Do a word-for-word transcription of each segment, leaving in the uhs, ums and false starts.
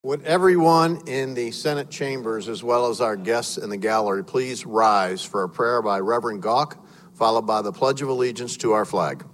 Would everyone in the Senate chambers, as well as our guests in the gallery, please rise for a prayer by Reverend Gauck, followed by the Pledge of Allegiance to our flag.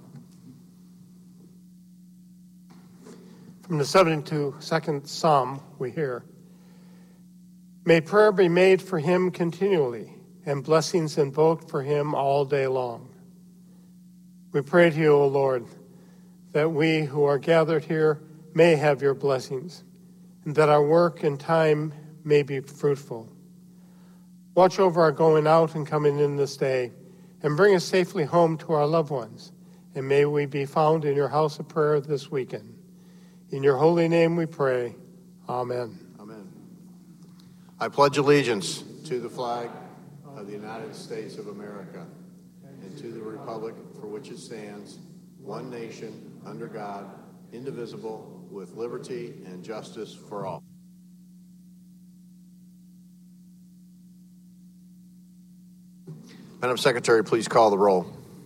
From the seventy-second Psalm, we hear, "May prayer be made for him continually, and blessings invoked for him all day long." We pray to you, O Lord, that we who are gathered here may have your blessings, and that our work and time may be fruitful. Watch over our going out and coming in this day, and bring us safely home to our loved ones, and may we be found in your house of prayer this weekend. In your holy name we pray. Amen. Amen. I pledge allegiance to the flag of the United States of America and to the republic for which it stands, one nation, under God, indivisible, with liberty and justice for all. Madam Secretary, please call the roll.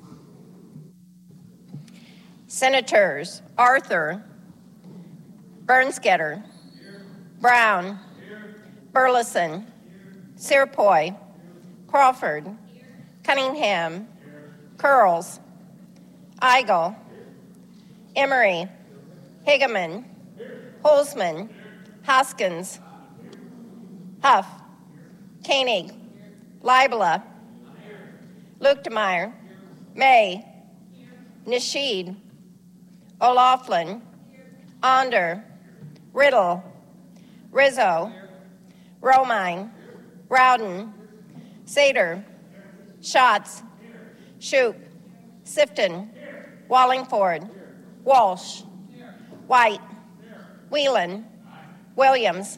Senators Arthur, Bernsketter, Brown, Burleson, Searpoy, Crawford, Cunningham, Curls, Eigel, Emery, Higeman, Holzman, Hoskins, Huff, Koenig, Leibler, Luetkemeyer, May, Nasheed, O'Laughlin, Onder, Riddle, Rizzo, Romine, Rowden, Sater, Schatz, Shoup, Sifton, Wallingford, Walsh, White, Whelan, Williams.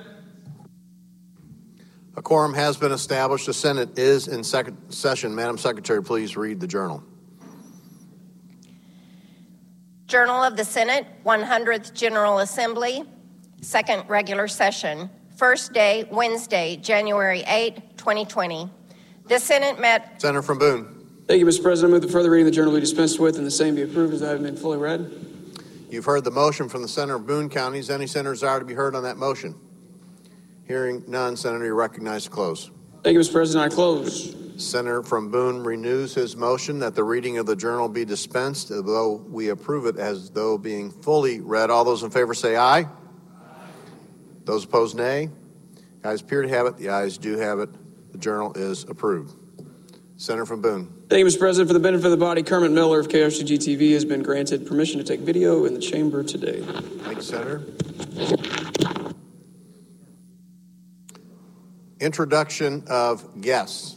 A quorum has been established. The Senate is in second session. Madam Secretary, please read the journal. Journal of the Senate, one hundredth General Assembly, second regular session, first day, Wednesday, January eighth, twenty twenty. The Senate met... Senator from Boone. Thank you, Mister President. I move the further reading of the journal be dispensed with and the same be approved as I have been fully read. You've heard the motion from the Senator of Boone County. Is any senator desire to be heard on that motion? Hearing none, Senator, you're recognized to close. Thank you, Mister President. I close. Senator from Boone renews his motion that the reading of the journal be dispensed, although we approve it as though being fully read. All those in favor say aye. Aye. Those opposed, nay. The ayes appear to have it. The ayes do have it. The journal is approved. Senator from Boone. Thank you, Mister President. For the benefit of the body, Kermit Miller of K R C G T V has been granted permission to take video in the chamber today. Thank you, Senator. Introduction of guests.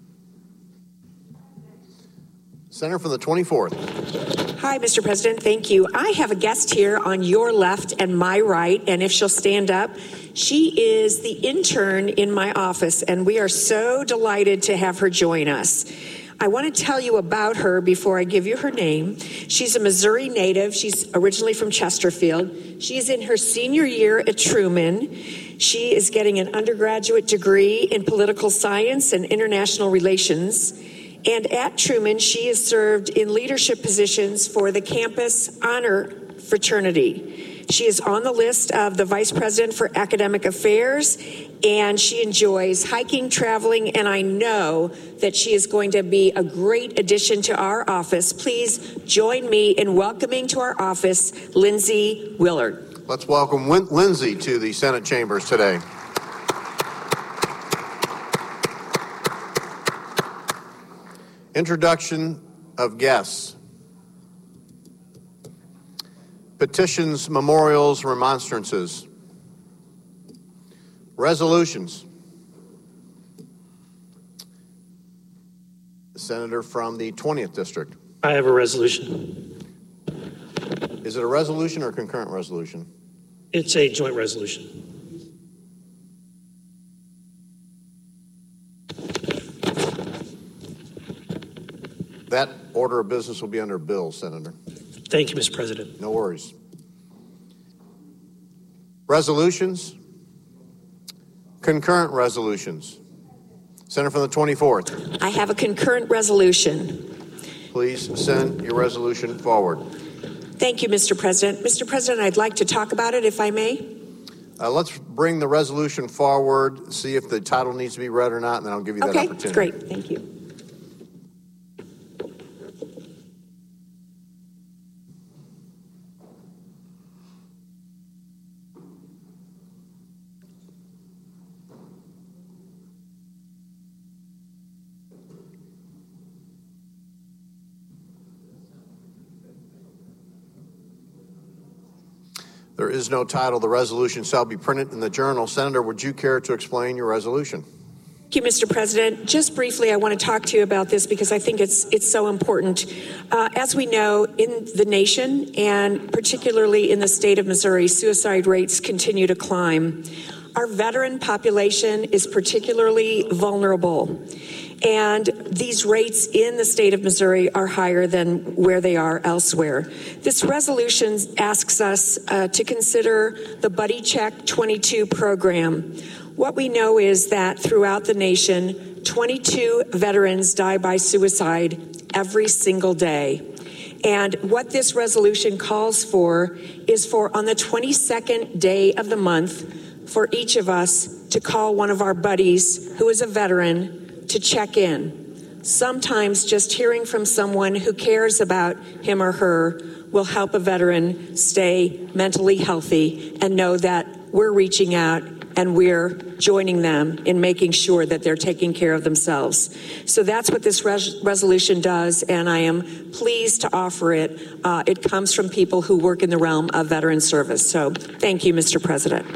Senator from the twenty-fourth. Hi, Mister President. Thank you. I have a guest here on your left and my right, and if she'll stand up, she is the intern in my office, and we are so delighted to have her join us. I want to tell you about her before I give you her name. She's a Missouri native. She's originally from Chesterfield. She's in her senior year at Truman. She is getting an undergraduate degree in political science and international relations. And at Truman, she has served in leadership positions for the campus honor fraternity. She is on the list of the Vice President for Academic Affairs, and she enjoys hiking, traveling, and I know that she is going to be a great addition to our office. Please join me in welcoming to our office Lindsay Willard. Let's welcome Win- Lindsay to the Senate chambers today. Introduction of guests. Petitions, memorials, remonstrances. Resolutions. The senator from the twentieth district. I have a resolution. Is it a resolution or a concurrent resolution? It's a joint resolution. That order of business will be under bills, Senator. Thank you, Mister President. No worries. Resolutions. Concurrent resolutions. Senator from the twenty-fourth. I have a concurrent resolution. Please send your resolution forward. Thank you, Mister President. Mister President, I'd like to talk about it, if I may. Uh, let's bring the resolution forward, see if the title needs to be read or not, and then I'll give you that Okay, opportunity. great. Thank you. There is no title. The resolution shall be printed in the Journal. Senator, would you care to explain your resolution? Thank you, Mister President. Just briefly, I want to talk to you about this because I think it's it's so important. Uh, as we know, in the nation and particularly in the state of Missouri, suicide rates continue to climb. Our veteran population is particularly vulnerable. And these rates in the state of Missouri are higher than where they are elsewhere. This resolution asks us uh, to consider the Buddy Check twenty-two program. What we know is that throughout the nation, twenty-two veterans die by suicide every single day. And what this resolution calls for is for on the twenty-second day of the month, for each of us to call one of our buddies who is a veteran to check in. Sometimes just hearing from someone who cares about him or her will help a veteran stay mentally healthy and know that we're reaching out and we're joining them in making sure that they're taking care of themselves. So that's what this res- resolution does, and I am pleased to offer it. Uh, it comes from people who work in the realm of veteran service. So thank you, Mister President.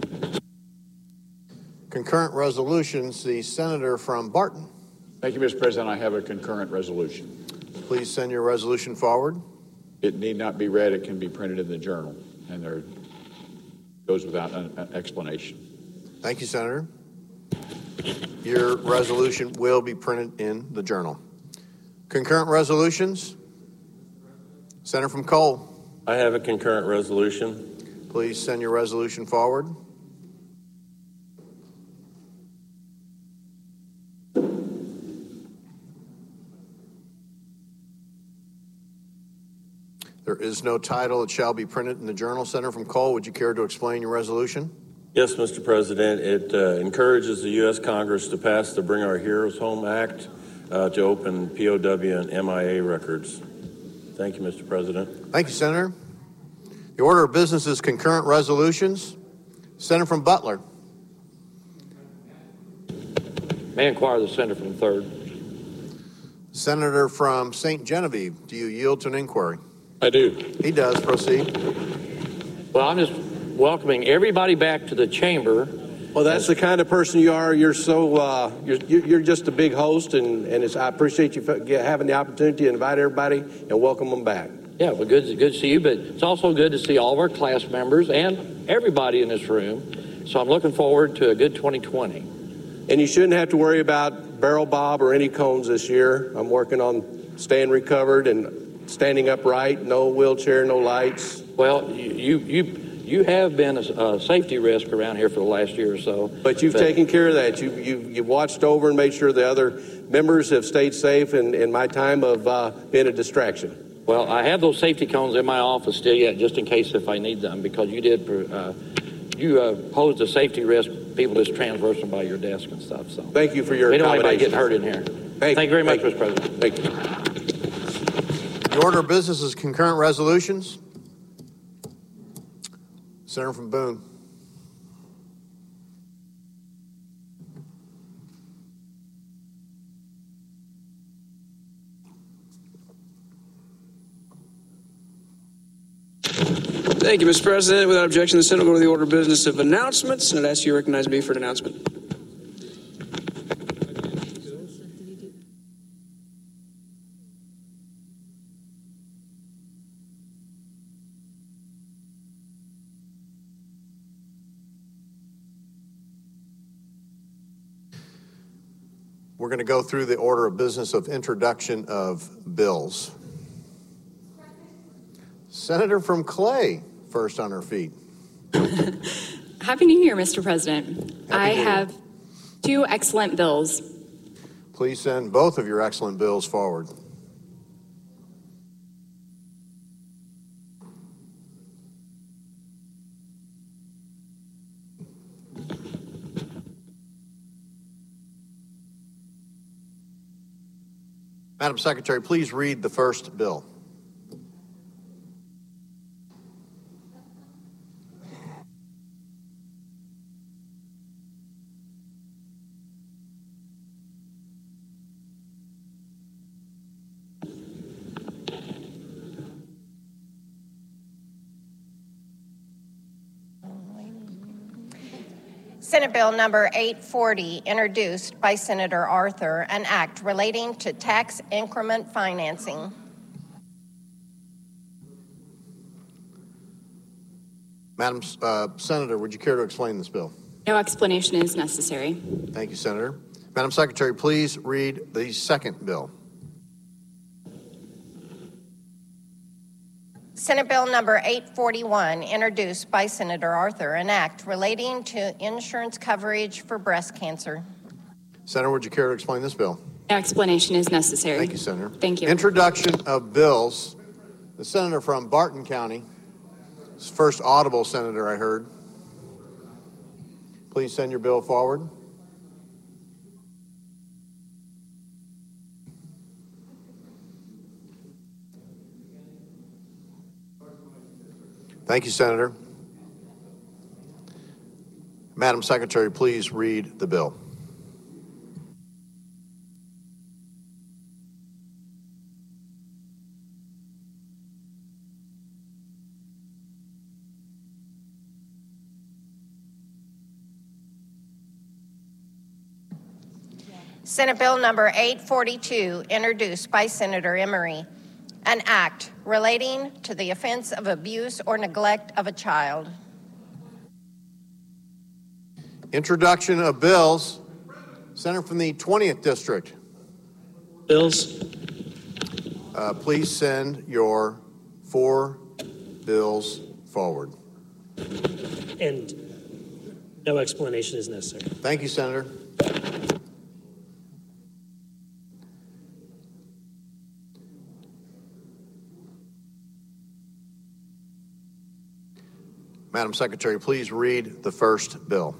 Concurrent resolutions, the senator from Barton. Thank you, Mister President. I have a concurrent resolution. Please send your resolution forward. It need not be read. It can be printed in the Journal, and there goes without an, an explanation. Thank you, Senator. Your resolution will be printed in the Journal. Concurrent resolutions. Senator from Cole. I have a concurrent resolution. Please send your resolution forward. There is no title. It shall be printed in the Journal. Senator from Cole, would you care to explain your resolution? Yes, Mister President. It uh, encourages the U S Congress to pass the Bring Our Heroes Home Act uh, to open P O W and M I A records. Thank you, Mister President. Thank you, Senator. The order of business is concurrent resolutions. Senator from Butler. May I inquire the senator from the third? Senator from Saint Genevieve, do you yield to an inquiry? I do. He does. Proceed. Well, I'm just welcoming everybody back to the chamber. Well, that's the kind of person you are. You're so uh, you're you're just a big host, and and it's, I appreciate you having the opportunity to invite everybody and welcome them back. Yeah, well, good, good to see you, but it's also good to see all of our class members and everybody in this room. So I'm looking forward to a good twenty twenty. And you shouldn't have to worry about barrel bob or any cones this year. I'm working on staying recovered and standing upright, no wheelchair, no lights. Well, you you you have been a, a safety risk around here for the last year or so. But you've but, taken care of that. You you you watched over and made sure the other members have stayed safe in, in my time of uh, being a distraction. Well, I have those safety cones in my office still yet, just in case if I need them, because you did uh, you uh, posed a safety risk. People just transversing by your desk and stuff. So thank you for your. We don't want anybody getting hurt in here. Thank, thank you very much, thank Mister President. Thank you. The order of business is concurrent resolutions. Senator from Boone. Thank you, Mister President. Without objection, the Senate will go to the order of business of announcements, and I'd ask you to recognize me for an announcement. We're going to go through the order of business of introduction of bills. Senator from Clay, first on her feet. Happy New Year, Mister President. Happy I New Year. have two excellent bills. Please send both of your excellent bills forward. Madam Secretary, please read the first bill. Senate Bill number eight forty, introduced by Senator Arthur, an act relating to tax increment financing. Madam uh, Senator, would you care to explain this bill? No explanation is necessary. Thank you, Senator. Madam Secretary, please read the second bill. Senate Bill number eight forty-one, introduced by Senator Arthur, an act relating to insurance coverage for breast cancer. Senator, would you care to explain this bill? No explanation is necessary. Thank you, Senator. Thank you. Introduction of bills. The senator from Barton County, his first audible senator I heard. Please send your bill forward. Thank you, Senator. Madam Secretary, please read the bill. Senate Bill number eight forty-two, introduced by Senator Emery, an act relating to the offense of abuse or neglect of a child. Introduction of bills. Senator from the twentieth District. Bills. Uh, please send your four bills forward. And no explanation is necessary. Thank you, Senator. Madam Secretary, please read the first bill.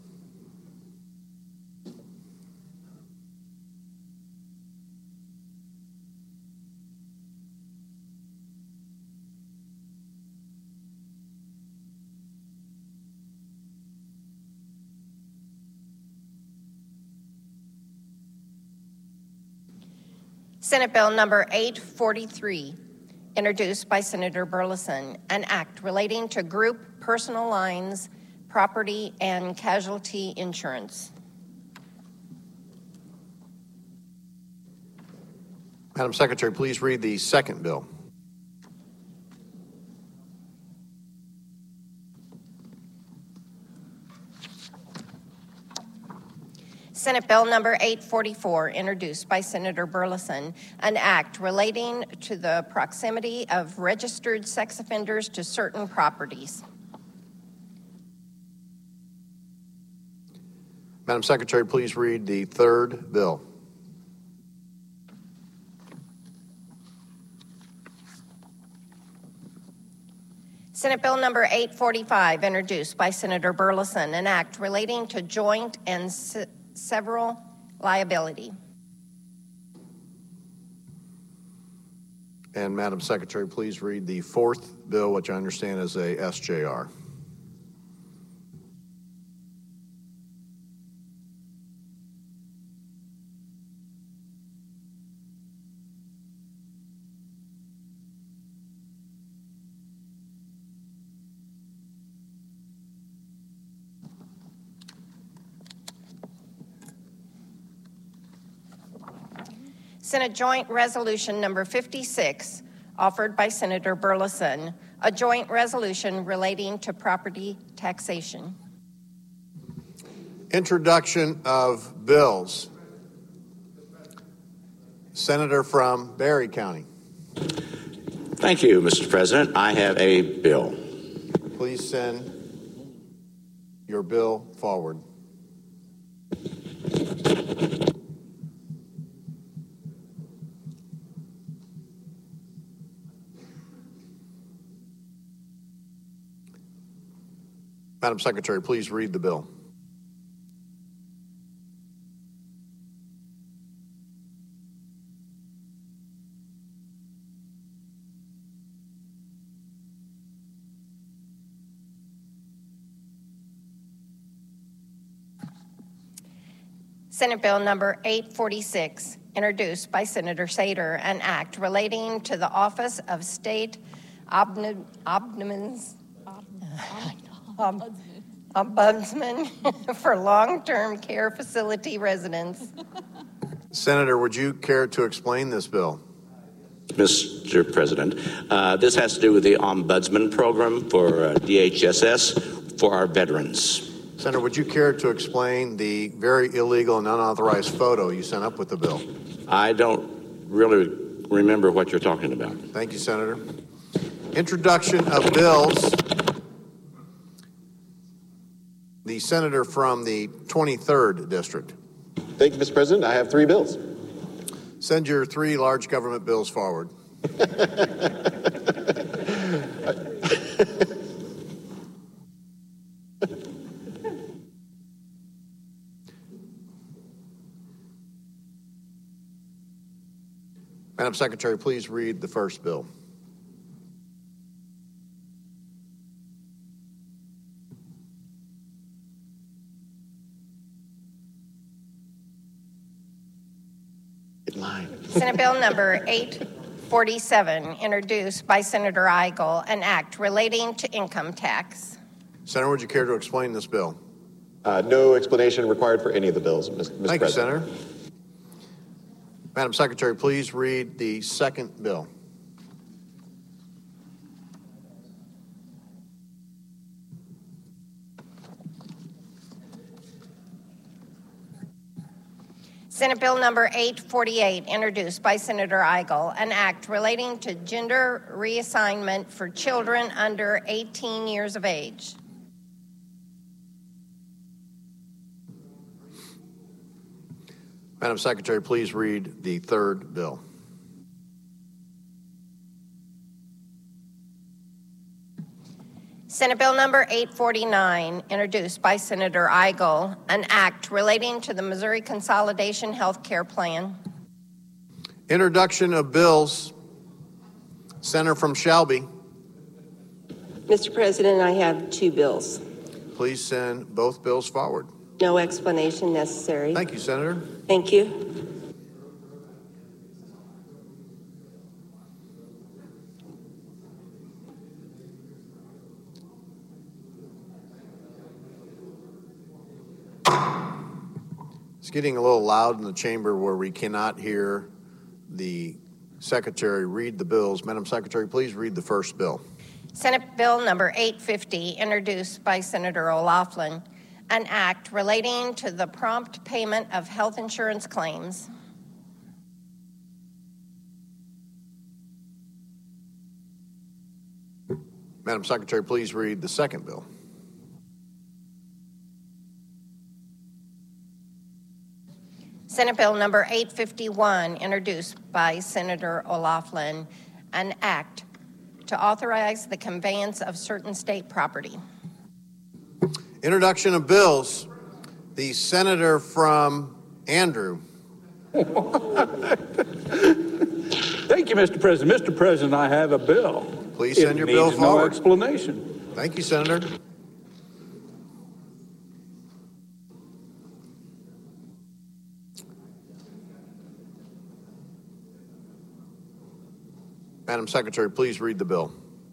Senate Bill number eight forty-three, introduced by Senator Burleson, an act relating to group personal lines, property, and casualty insurance. Madam Secretary, please read the second bill. Senate Bill number eight forty-four, introduced by Senator Burleson, an act relating to the proximity of registered sex offenders to certain properties. Madam Secretary, please read the third bill. Senate Bill number eight forty-five, introduced by Senator Burleson, an act relating to joint and se- several liability. And Madam Secretary, please read the fourth bill, which I understand is a S J R. Senate Joint Resolution number fifty-six, offered by Senator Burleson, a joint resolution relating to property taxation. Introduction of bills. Senator from Berry County. Thank you, Mister President. I have a bill. Please send your bill forward. Madam Secretary, please read the bill. Senate Bill Number eight forty-six, introduced by Senator Sater, an act relating to the Office of State Ombudsman, Ombudsman, Ombudsman for long-term care facility residents. Senator, would you care to explain this bill? Mister President, uh, this has to do with the Ombudsman program for uh, D H S S for our veterans. Senator, would you care to explain the very illegal and unauthorized photo you sent up with the bill? I don't really remember what you're talking about. Thank you, Senator. Introduction of bills. The senator from the twenty-third District. Thank you, Mister President. I have three bills. Send your three large government bills forward. Madam Secretary, please read the first bill. Senate Bill Number eight forty-seven, introduced by Senator Eigel, an act relating to income tax. Senator, would you care to explain this bill? Uh, no explanation required for any of the bills, Mister Thank President. you, Senator. Madam Secretary, please read the second bill. Senate Bill Number eight forty-eight, introduced by Senator Eigel, an act relating to gender reassignment for children under eighteen years of age. Madam Secretary, please read the third bill. Senate Bill Number eight forty-nine, introduced by Senator Eigel, an act relating to the Missouri Consolidation Health Care Plan. Introduction of bills. Senator from Shelby. Mister President, I have two bills. Please send both bills forward. No explanation necessary. Thank you, Senator. Thank you. It's getting a little loud in the chamber where we cannot hear the Secretary read the bills. Madam Secretary, please read the first bill. Senate Bill Number eight fifty, introduced by Senator O'Laughlin, an act relating to the prompt payment of health insurance claims. Madam Secretary, please read the second bill. Senate Bill Number eight fifty-one, introduced by Senator O'Laughlin, an act to authorize the conveyance of certain state property. Introduction of bills. The senator from Andrew. Thank you, Mister President. Mister President, I have a bill. Please send it your bill needs forward. No explanation. Thank you, Senator. Madam Secretary, please read the bill.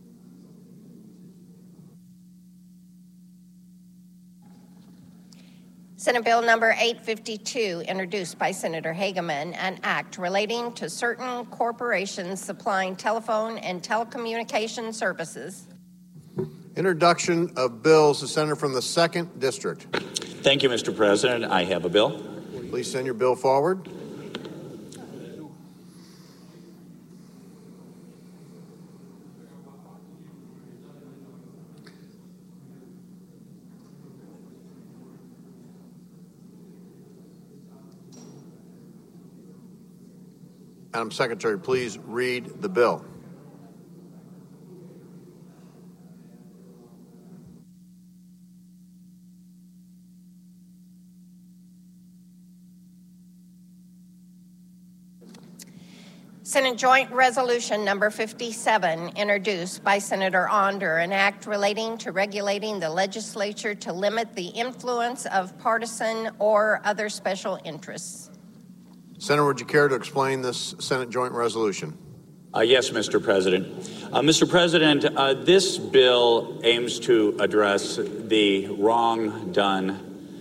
Senate Bill Number eight fifty-two, introduced by Senator Hageman, an act relating to certain corporations supplying telephone and telecommunication services. Introduction of bills. The senator from the second District. Thank you, Mister President. I have a bill. Please send your bill forward. Madam Secretary, please read the bill. Senate Joint Resolution Number fifty-seven, introduced by Senator Onder, an act relating to regulating the legislature to limit the influence of partisan or other special interests. Senator, would you care to explain this Senate Joint Resolution? Uh, yes, Mister President. Uh, Mister President, uh, this bill aims to address the wrong done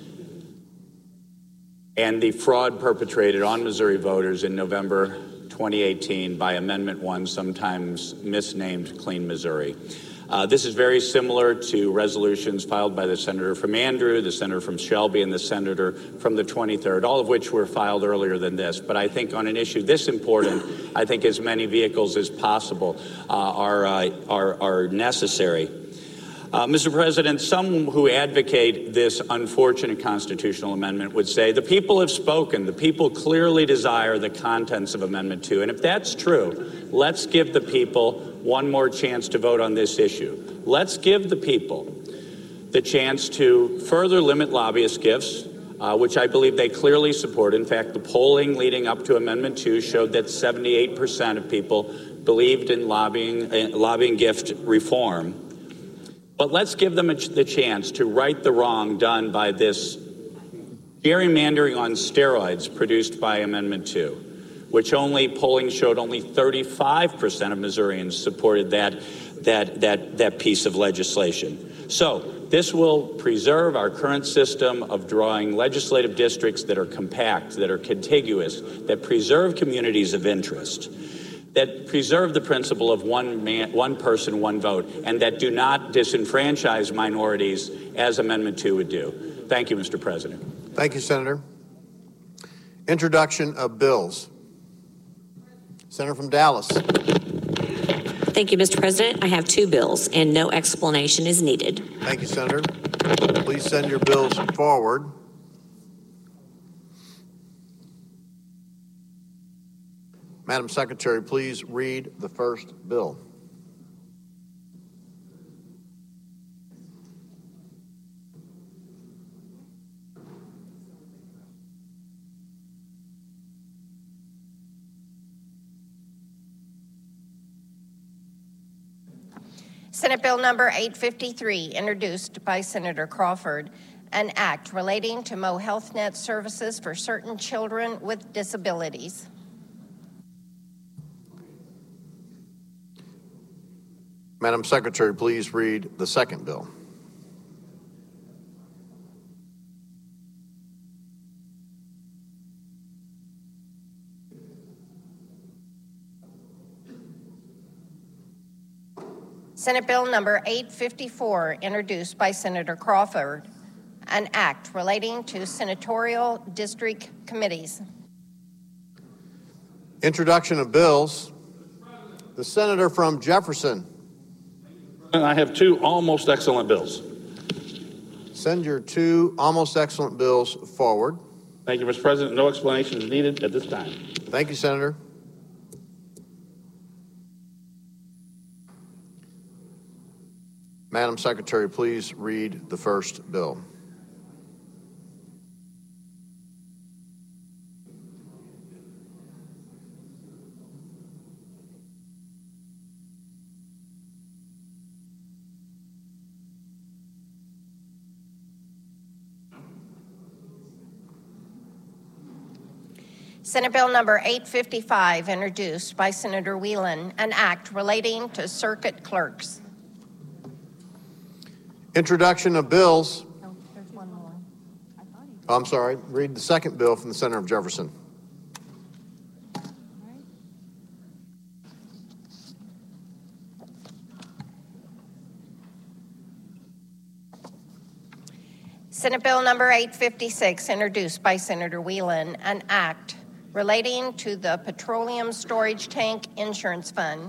and the fraud perpetrated on Missouri voters in November twenty eighteen by Amendment one, sometimes misnamed Clean Missouri. Uh, this is very similar to resolutions filed by the senator from Andrew, the senator from Shelby, and the senator from the twenty-third, all of which were filed earlier than this. But I think on an issue this important, I think as many vehicles as possible uh, are, uh, are, are necessary. Uh, Mister President, some who advocate this unfortunate constitutional amendment would say the people have spoken. The people clearly desire the contents of Amendment two. And if that's true, let's give the people one more chance to vote on this issue. Let's give the people the chance to further limit lobbyist gifts, uh, which I believe they clearly support. In fact, the polling leading up to Amendment two showed that seventy-eight percent of people believed in lobbying, uh, lobbying gift reform. But let's give them a ch- the chance to right the wrong done by this gerrymandering on steroids produced by Amendment two, which only polling showed only thirty-five percent of Missourians supported that, that, that, that piece of legislation. So this will preserve our current system of drawing legislative districts that are compact, that are contiguous, that preserve communities of interest, that preserve the principle of one man, one person, one vote, and that do not disenfranchise minorities as Amendment two would do. Thank you, Mister President. Thank you, Senator. Introduction of bills. Senator from Dallas. Thank you, Mister President. I have two bills, and no explanation is needed. Thank you, Senator. Please send your bills forward. Madam Secretary, please read the first bill. Senate Bill Number eight fifty-three, introduced by Senator Crawford, an act relating to Mo Health Net services for certain children with disabilities. Madam Secretary, please read the second bill. Senate Bill Number eight fifty-four, introduced by Senator Crawford, an act relating to senatorial district committees. Introduction of bills. The senator from Jefferson. And I have two almost excellent bills. Send your two almost excellent bills forward. Thank you, Mister President. No explanation is needed at this time. Thank you, Senator. Madam Secretary, please read the first bill. Senate Bill Number eight fifty-five, introduced by Senator Whelan, an act relating to circuit clerks. Introduction of bills. Oh, there's one more. I thought he... Oh, I'm sorry. Read the second bill from the senator of Jefferson. Senate Bill Number eight fifty-six, introduced by Senator Whelan, an act relating to the Petroleum Storage Tank Insurance Fund.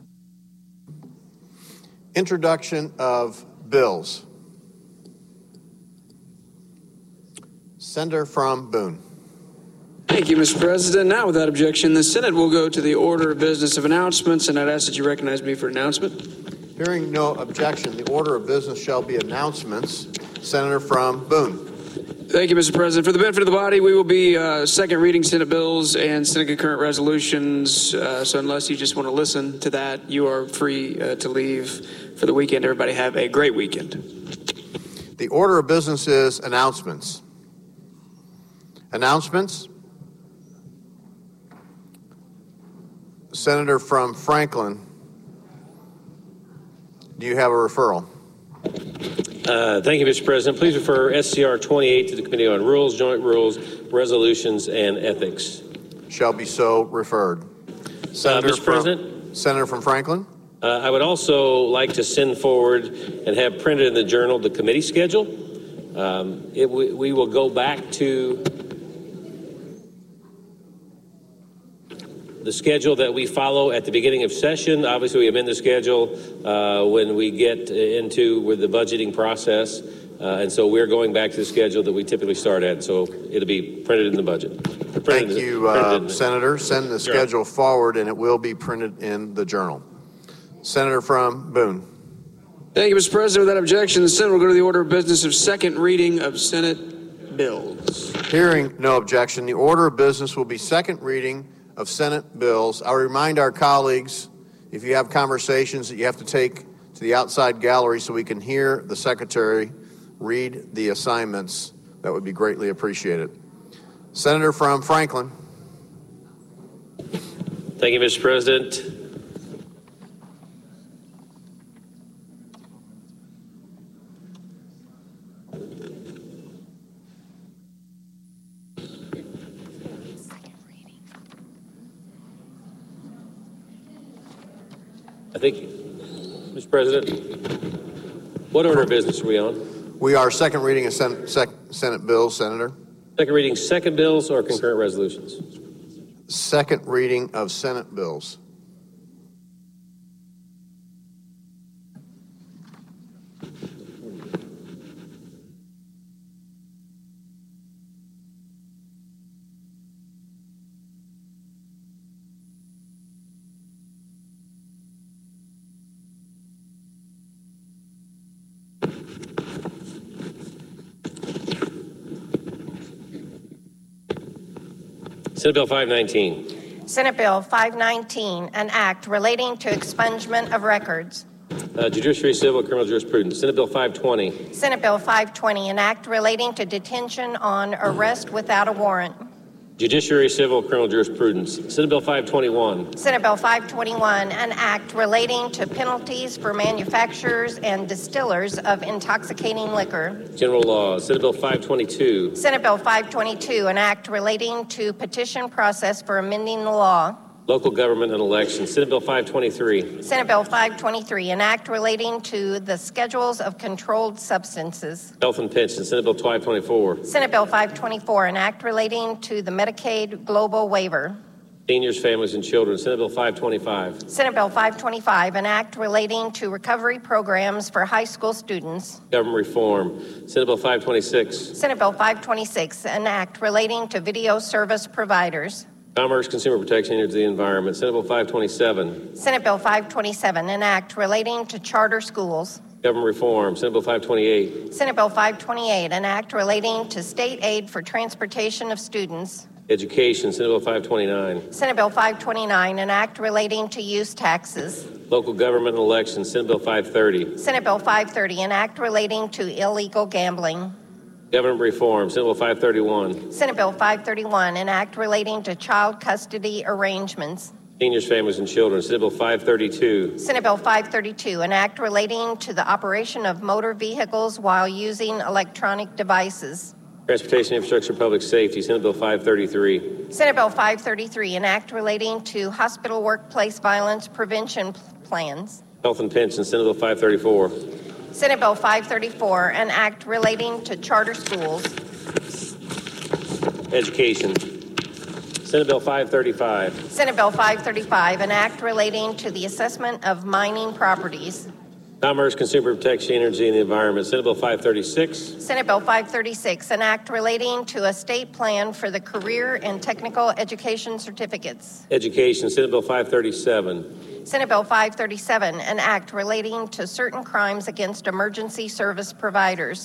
Introduction of bills. Senator from Boone. Thank you, Mister President. Now, without objection, the Senate will go to the order of business of announcements, and I'd ask that you recognize me for announcement. Hearing no objection, the order of business shall be announcements. Senator from Boone. Thank you, Mister President. For the benefit of the body, we will be uh, second reading Senate bills and Senate concurrent resolutions. Uh, so unless you just want to listen to that, you are free uh, to leave for the weekend. Everybody have a great weekend. The order of business is announcements. Announcements. Senator from Franklin, do you have a referral? Uh, thank you, Mister President. Please refer S C R twenty-eight to the Committee on Rules, Joint Rules, Resolutions, and Ethics. Shall be so referred. Senator uh, Mister from, President? Senator from Franklin? Uh, I would also like to send forward and have printed in the Journal the committee schedule. Um, it, we, we will go back to the schedule that we follow at the beginning of session. Obviously, we amend the schedule uh, when we get into with the budgeting process. Uh, and so we're going back to the schedule that we typically start at. So it'll be printed in the budget. Printed Thank in the, you, uh, the, Senator. Send the sure. schedule forward, and it will be printed in the Journal. Senator from Boone. Thank you, Mister President. Without objection, the Senate will go to the order of business of second reading of Senate bills. Hearing no objection, the order of business will be second reading of Senate bills. I'll remind our colleagues, if you have conversations that you have to take to the outside gallery so we can hear the Secretary read the assignments, that would be greatly appreciated. Senator from Franklin. Thank you, Mister President. I think, Mister President, what order of business are we on? We are second reading of Sen- sec- Senate bills, Senator. Second reading second bills or concurrent resolutions? Second reading of Senate bills. Senate Bill five nineteen. Senate Bill five nineteen, an act relating to expungement of records. Uh, Judiciary, Civil, Criminal Jurisprudence. Senate Bill five twenty. Senate Bill five twenty, an act relating to detention on arrest without a warrant. Judiciary, Civil, Criminal Jurisprudence. Senate Bill five twenty-one. Senate Bill five twenty-one, an act relating to penalties for manufacturers and distillers of intoxicating liquor. General Law. Senate Bill five twenty-two. Senate Bill five twenty-two, an act relating to petition process for amending the law. Local Government and Elections. Senate Bill five twenty-three. Senate Bill five twenty-three, an act relating to the schedules of controlled substances. Health and Pension. Senate Bill five twenty-four. Senate Bill five twenty-four, an act relating to the Medicaid global waiver. Seniors, Families, and Children. Senate Bill five twenty-five. Senate Bill five twenty-five, an act relating to recovery programs for high school students. Government Reform. Senate Bill five twenty-six. Senate Bill five twenty-six, an act relating to video service providers. Commerce, Consumer Protection, Energy, the Environment. Senate Bill five twenty-seven. Senate Bill five twenty-seven, an act relating to charter schools. Government Reform. Senate Bill five twenty-eight. Senate Bill five twenty-eight, an act relating to state aid for transportation of students. Education. Senate Bill five twenty-nine. Senate Bill five twenty-nine, an act relating to use taxes. Local Government and Elections. Senate Bill five thirty. Senate Bill five thirty, an act relating to illegal gambling. Government Reform. Senate Bill five thirty-one. Senate Bill five thirty-one, an act relating to child custody arrangements. Seniors, Families, and Children. Senate Bill five thirty-two. Senate Bill five thirty-two, an act relating to the operation of motor vehicles while using electronic devices. Transportation Infrastructure, Public Safety. Senate Bill five thirty-three. Senate Bill five thirty-three, an act relating to hospital workplace violence prevention plans. Health and Pension. Senate Bill five thirty-four. Senate Bill five thirty-four, an act relating to charter schools. Education. Senate Bill five thirty-five. Senate Bill five thirty-five, an act relating to the assessment of mining properties. Commerce, Consumer Protection, Energy, and the Environment. Senate Bill five thirty-six. Senate Bill five thirty-six, an act relating to a state plan for the career and technical education certificates. Education. Senate Bill five thirty-seven. Senate Bill five thirty-seven, an act relating to certain crimes against emergency service providers.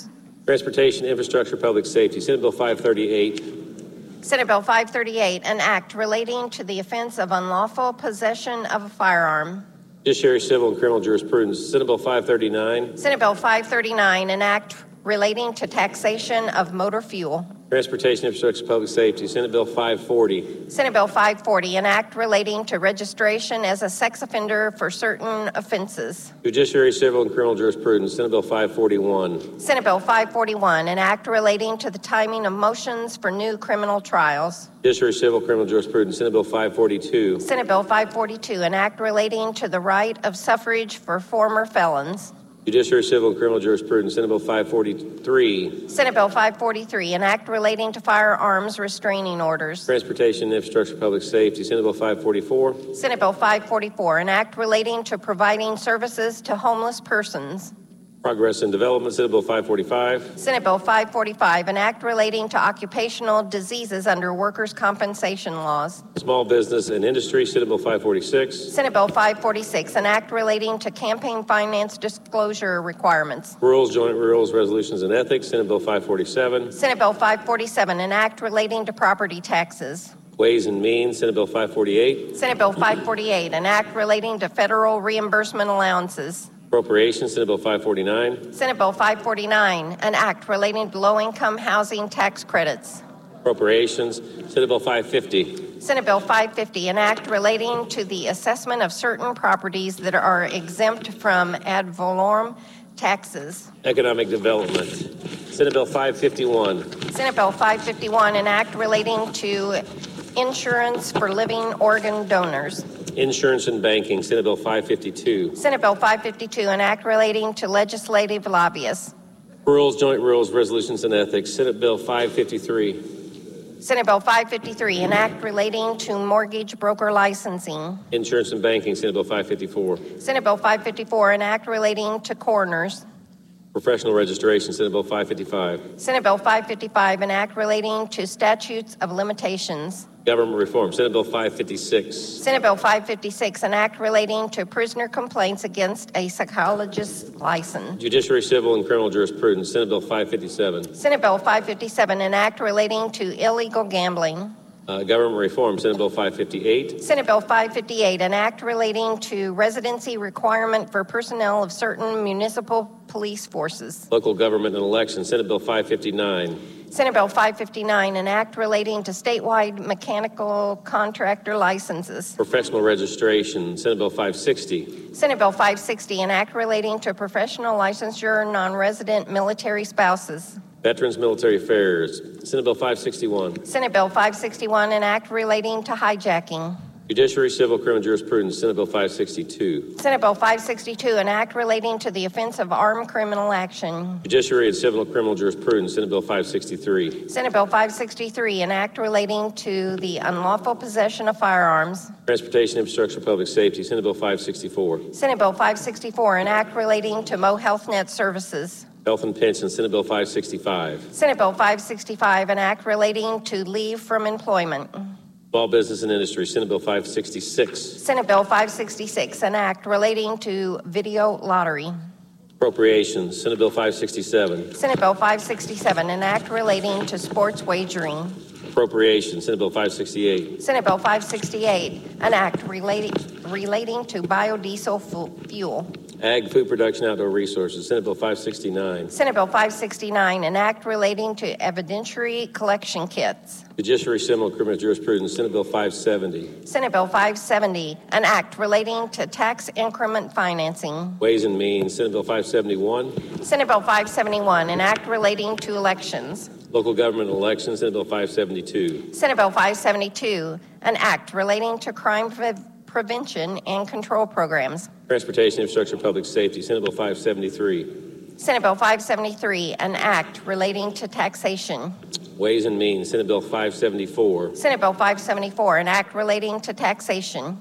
Transportation, Infrastructure, Public Safety. Senate Bill five thirty-eight. Senate Bill five thirty-eight, an act relating to the offense of unlawful possession of a firearm. Judiciary, Civil, and Criminal Jurisprudence. Senate Bill five thirty-nine. Senate Bill five thirty-nine, an act relating to taxation of motor fuel. Transportation, Infrastructure, Public Safety. Senate Bill five forty. Senate Bill five forty, an act relating to registration as a sex offender for certain offenses. Judiciary, Civil, and Criminal Jurisprudence. Senate Bill five forty-one. Senate Bill five forty-one, an act relating to the timing of motions for new criminal trials. Judiciary, Civil, Criminal Jurisprudence. Senate Bill five forty-two. Senate Bill five forty-two, an act relating to the right of suffrage for former felons. Judiciary, Civil, and Criminal Jurisprudence. Senate Bill five forty-three. Senate Bill five forty-three, an act relating to firearms restraining orders. Transportation, Infrastructure, Public Safety. Senate Bill five forty-four. Senate Bill five forty-four, an act relating to providing services to homeless persons. Progress and Development. Senate Bill five forty-five. Senate Bill five forty-five, an act relating to occupational diseases under workers' compensation laws. Small Business and Industry. Senate Bill five forty-six. Senate Bill five forty-six, an act relating to campaign finance disclosure requirements. Rules, Joint Rules, Resolutions, and Ethics. Senate Bill five forty-seven. Senate Bill five forty-seven, an act relating to property taxes. Ways and Means. Senate Bill five forty-eight. Senate Bill five forty-eight, an act relating to federal reimbursement allowances. Appropriations. Senate Bill five forty-nine. Senate Bill five forty-nine, an act relating to low-income housing tax credits. Appropriations. Senate Bill five fifty. Senate Bill five fifty, an act relating to the assessment of certain properties that are exempt from ad valorem taxes. Economic Development. Senate Bill five fifty-one. Senate Bill five fifty-one, an act relating to insurance for living organ donors. Insurance and Banking. Senate Bill five fifty-two. Senate Bill five fifty-two, an act relating to legislative lobbyists. Rules, Joint Rules, Resolutions, and Ethics. Senate Bill five fifty-three. Senate Bill five fifty-three, an act relating to mortgage broker licensing. Insurance and Banking. Senate Bill five fifty-four. Senate Bill five fifty-four, an act relating to coroners. Professional Registration. Senate Bill five fifty-five. Senate Bill five fifty-five, an act relating to statutes of limitations. Government Reform. Senate Bill five fifty-six. Senate Bill five fifty-six, an act relating to prisoner complaints against a psychologist's license. Judiciary, Civil, and Criminal Jurisprudence. Senate Bill five fifty-seven. Senate Bill five fifty-seven, an act relating to illegal gambling. Uh, Government Reform. Senate Bill five fifty-eight. Senate Bill five fifty-eight, an act relating to residency requirement for personnel of certain municipal police forces. Local Government and Elections. Senate Bill five fifty-nine. Senate Bill five fifty-nine, an act relating to statewide mechanical contractor licenses. Professional Registration. Senate Bill five sixty. Senate Bill five sixty, an act relating to professional licensure non-resident military spouses. Veterans Military Affairs. Senate Bill five sixty-one. Senate Bill five sixty-one, an act relating to hijacking. Judiciary, Civil, Criminal Jurisprudence. Senate Bill five sixty-two. Senate Bill five sixty-two, an act relating to the offense of armed criminal action. Judiciary and Civil and Criminal Jurisprudence. Senate Bill five sixty-three. Senate Bill five sixty-three, an act relating to the unlawful possession of firearms. Transportation, Infrastructure, Public Safety. Senate Bill five sixty-four. Senate Bill five sixty-four, an act relating to Mo Health Net services. Health and Pensions. Senate Bill five sixty-five. Senate Bill five sixty-five, an act relating to leave from employment. Small Business and Industry. Senate Bill five sixty-six. Senate Bill five sixty-six, an act relating to video lottery. Appropriations. Senate Bill five sixty-seven. Senate Bill five sixty-seven, an act relating to sports wagering. Appropriations. Senate Bill five sixty-eight. Senate Bill five sixty-eight, an act relating relating to biodiesel fu- fuel. Ag, Food Production, Outdoor Resources. Senate Bill five sixty-nine. Senate Bill five sixty-nine, an act relating to evidentiary collection kits. Judiciary, Civil, and Criminal Jurisprudence. Senate Bill five seventy. Senate Bill five seventy, an act relating to tax increment financing. Ways and Means. Senate Bill five seventy-one. Senate Bill five seventy-one, an act relating to elections. Local Government Elections. Senate Bill five seventy-two. Senate Bill five seventy-two, an act relating to crime pre- prevention and control programs. Transportation, Infrastructure, Public Safety. Senate Bill five seventy-three. Senate Bill five seventy-three, an act relating to taxation. Ways and Means. Senate Bill five seventy-four. Senate Bill five seventy-four, an act relating to taxation.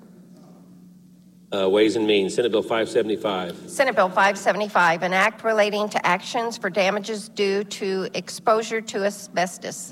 Uh, Ways and Means. Senate Bill five seventy-five. Senate Bill five seventy-five, an act relating to actions for damages due to exposure to asbestos.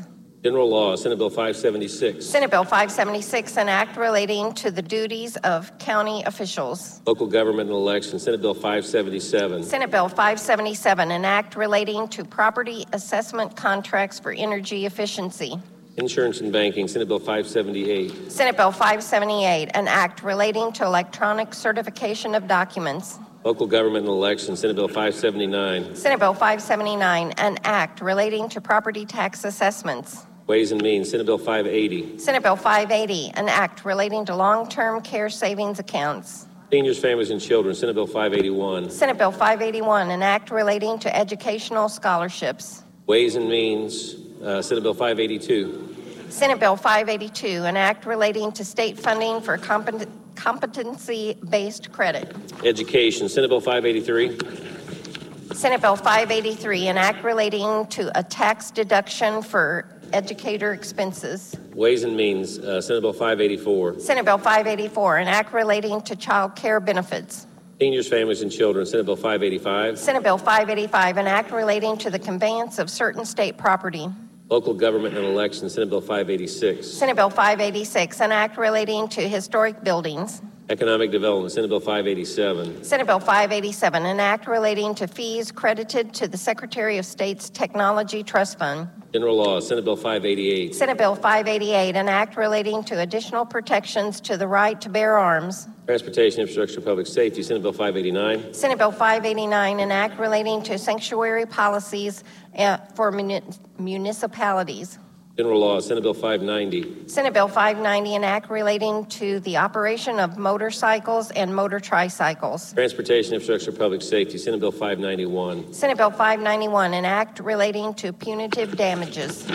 General Law, Senate Bill five seventy-six. Senate Bill five seventy-six, an act relating to the duties of county officials. Local Government and Elections, Senate Bill five seventy-seven. Senate Bill five seventy-seven, an act relating to property assessment contracts for energy efficiency. Insurance and Banking, Senate Bill five seventy-eight. Senate Bill five seventy-eight, an act relating to electronic certification of documents. Local Government and Elections, Senate Bill five seventy-nine. Senate Bill five seventy-nine, an act relating to property tax assessments. Ways and Means, Senate Bill five eighty. Senate Bill five eighty, an act relating to long-term care savings accounts. Seniors, Families, and Children, Senate Bill five eighty-one. Senate Bill five eighty-one, an act relating to educational scholarships. Ways and Means, uh, Senate Bill five eighty-two. Senate Bill five eighty-two, an act relating to state funding for compet- competency-based credit. Education, Senate Bill five eighty-three. Senate Bill five eighty-three, an act relating to a tax deduction for educator expenses. Ways and Means, uh, Senate Bill five eighty-four. Senate Bill five eighty-four, an act relating to child care benefits. Seniors, Families, and Children, Senate Bill five eighty-five. Senate Bill five eighty-five, an act relating to the conveyance of certain state property. Local Government and Elections, Senate Bill five eighty-six. Senate Bill five eighty-six, an act relating to historic buildings. Economic Development, Senate Bill five eighty-seven. Senate Bill five eighty-seven, an act relating to fees credited to the Secretary of State's Technology Trust Fund. General Law, Senate Bill five eighty-eight. Senate Bill five eighty-eight, an act relating to additional protections to the right to bear arms. Transportation, Infrastructure, Public Safety, Senate Bill five eighty-nine. Senate Bill five eighty-nine, an act relating to sanctuary policies uh, for muni- municipalities. General Law, Senate Bill five ninety. Senate Bill five ninety, an act relating to the operation of motorcycles and motor tricycles. Transportation, Infrastructure, Public Safety, Senate Bill five ninety-one. Senate Bill five ninety-one, an act relating to punitive damages.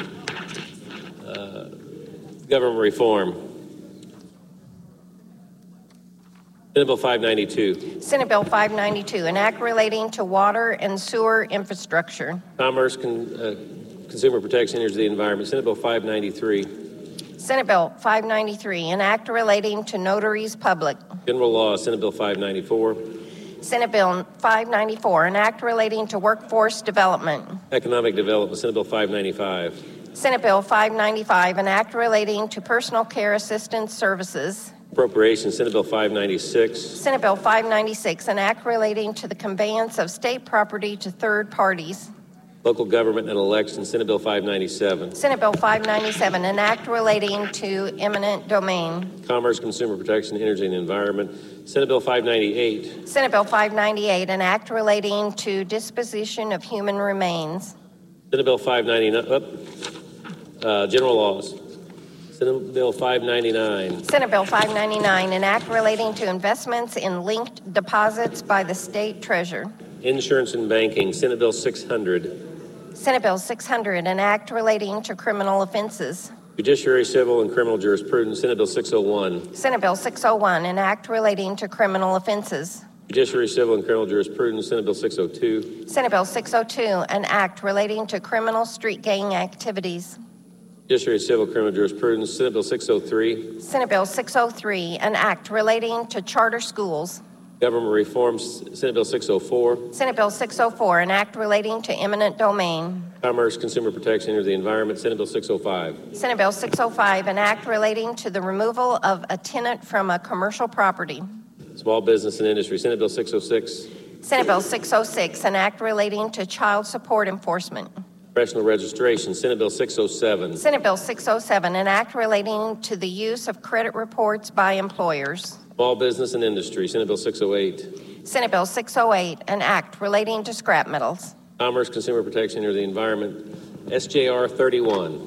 Uh, government Reform. Senate Bill five ninety-two. Senate Bill five ninety-two, an act relating to water and sewer infrastructure. Commerce, con, uh, Consumer Protection, Energy, the Environment, Senate Bill five ninety-three. Senate Bill five ninety-three, an act relating to notaries public. General Law, Senate Bill five ninety-four. Senate Bill five ninety-four, an act relating to workforce development. Economic Development, Senate Bill five ninety-five. Senate Bill five ninety-five, an act relating to personal care assistance services. Appropriations, Senate Bill five ninety-six. Senate Bill five ninety-six, an act relating to the conveyance of state property to third parties. Local Government and Elections, Senate Bill five ninety-seven. Senate Bill five ninety-seven, an act relating to eminent domain. Commerce, Consumer Protection, Energy, and Environment, Senate Bill five ninety-eight. Senate Bill five ninety-eight, an act relating to disposition of human remains. Senate Bill five ninety-nine. Uh, uh, General Laws. Senate Bill five ninety-nine. Senate Bill five ninety-nine, an act relating to investments in linked deposits by the state treasurer. Insurance and Banking, Senate Bill six hundred. Senate Bill six hundred, an act relating to criminal offenses. Judiciary, Civil, and Criminal Jurisprudence, Senate Bill six oh one. Senate Bill six oh one, an act relating to criminal offenses. Judiciary, Civil, and Criminal Jurisprudence, Senate Bill six oh two. Senate Bill six oh two, an act relating to criminal street gang activities. Judiciary, Civil, Criminal Jurisprudence, Senate Bill six oh three. Senate Bill six oh three, an act relating to charter schools. Government Reforms, Senate Bill six oh four. Senate Bill six oh four, an act relating to eminent domain. Commerce, Consumer Protection, Energy, the Environment, Senate Bill six oh five. Senate Bill six oh five, an act relating to the removal of a tenant from a commercial property. Small Business and Industry, Senate Bill six oh six. Senate Bill six oh six, an act relating to child support enforcement. Professional Registration, Senate Bill six oh seven. Senate Bill six oh seven, an act relating to the use of credit reports by employers. Small Business and Industry, Senate Bill six oh eight. Senate Bill six oh eight, an act relating to scrap metals. Commerce, Consumer Protection, Energy, the Environment, S J R thirty-one.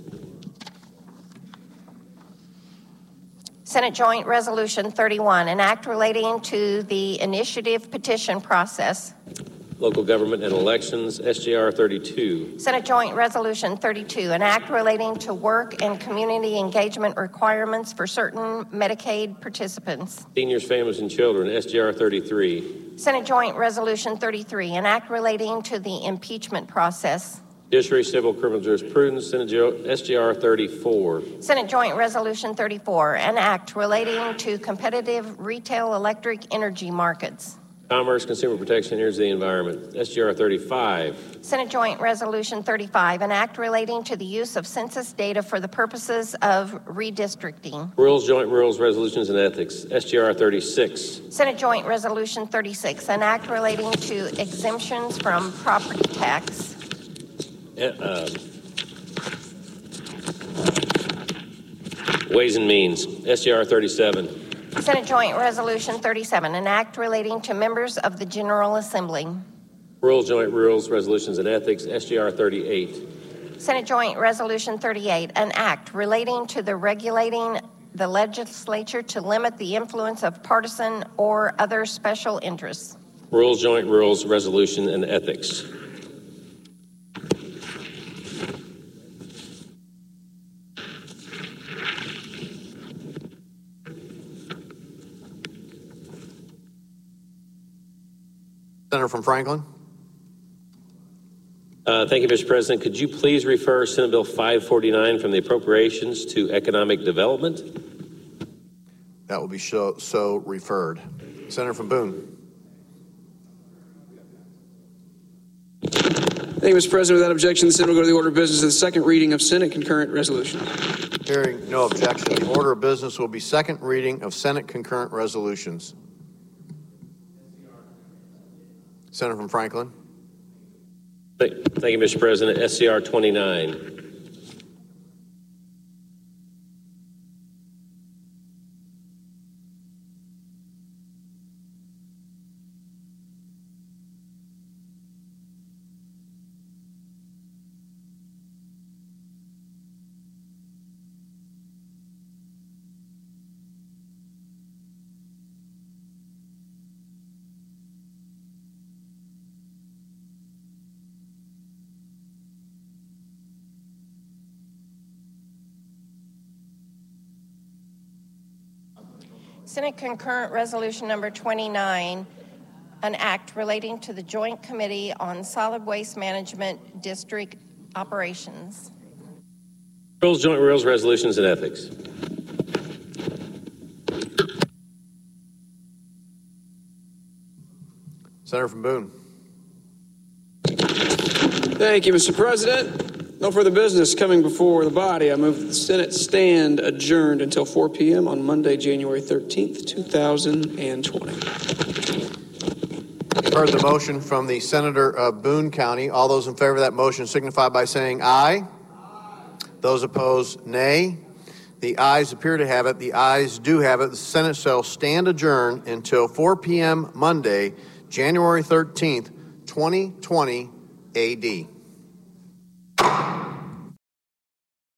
Senate Joint Resolution thirty-one, an act relating to the initiative petition process. Local Government and Elections, S J R thirty-two. Senate Joint Resolution thirty-two, an act relating to work and community engagement requirements for certain Medicaid participants. Seniors, Families, and Children, S J R thirty-three. Senate Joint Resolution thirty-three, an act relating to the impeachment process. Judiciary, Civil, Criminal Jurisprudence, Senate S J R thirty-four. Senate Joint Resolution thirty-four, an act relating to competitive retail electric energy markets. Commerce, Consumer Protection, Energy, the Environment. S G R thirty-five. Senate Joint Resolution thirty-five, an act relating to the use of census data for the purposes of redistricting. Rules, Joint Rules, Resolutions, and Ethics. S G R thirty-six. Senate Joint Resolution thirty-six, an act relating to exemptions from property tax. Uh, Ways and Means. S G R thirty-seven. Senate Joint Resolution thirty-seven, an act relating to members of the General Assembly. Rules, Joint Rules, Resolutions, and Ethics. S G R thirty-eight. Senate Joint Resolution thirty-eight, an act relating to the regulating the legislature to limit the influence of partisan or other special interests. Rules, Joint Rules, Resolution, and Ethics. Senator from Franklin. Uh, thank you, Mister President. Could you please refer Senate Bill five forty-nine from the Appropriations to Economic Development? That will be so, so referred. Senator from Boone. Thank you, Mister President. Without objection, the Senate will go to the order of business of the second reading of Senate concurrent resolution. Hearing no objection, the order of business will be second reading of Senate concurrent resolutions. Senator from Franklin. Thank, thank you, Mister President. S C R twenty-nine. Senate Concurrent Resolution Number twenty-nine, an act relating to the Joint Committee on Solid Waste Management District Operations. Rules, Joint Rules, Resolutions, and Ethics. Senator from Boone. Thank you, Mister President. No further business coming before the body. I move that the Senate stand adjourned until four p.m. on Monday, January thirteenth, two thousand twenty. You've heard the motion from the Senator of Boone County. All those in favor of that motion signify by saying aye. Aye. Those opposed, nay. The ayes appear to have it. The ayes do have it. The Senate shall stand adjourned until four p.m. Monday, January thirteenth, twenty twenty A D.